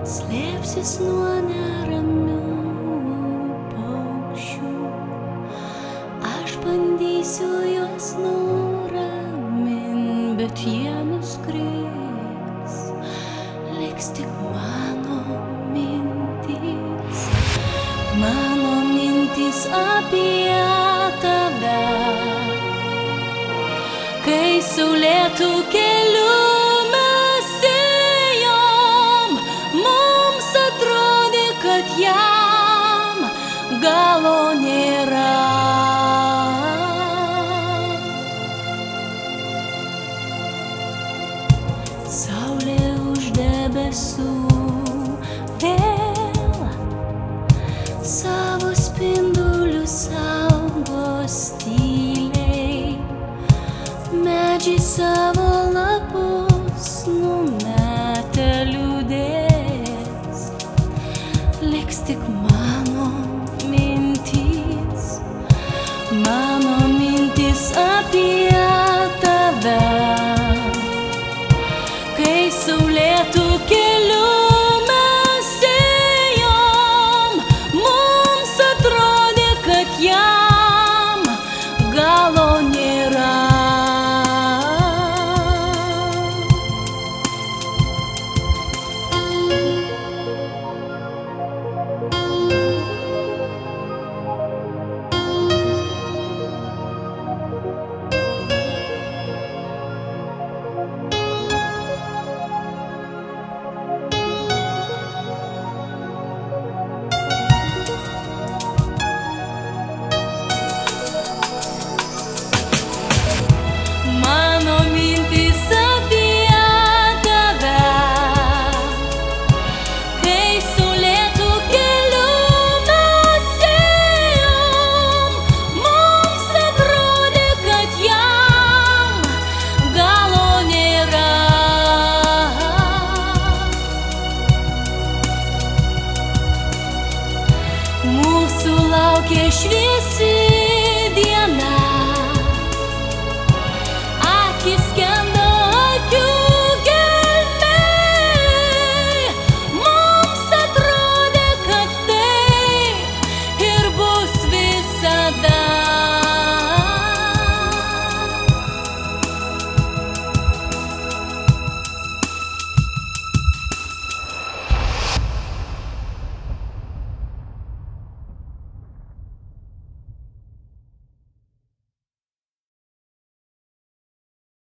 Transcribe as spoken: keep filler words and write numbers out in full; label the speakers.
Speaker 1: slėpsis nuo neramių paukščių. Aš bandysiu juos nuramint, bet jie nuskris, liks tik mano mintys, mano mintys apie tave. Kai saulėtų kelių mes ėjom, mums atrodė, kad jam galo nėra. Saulė už debesų vėl savo spindulius saugos tyliai, medžiai savo lapus numetę liūdės, liks tik mano mintys, mano mintys apie tave. Kai saulėtų kelių mes ėjom, mums atrodė, kad jam galo nėra. Mūsų laukia šviesi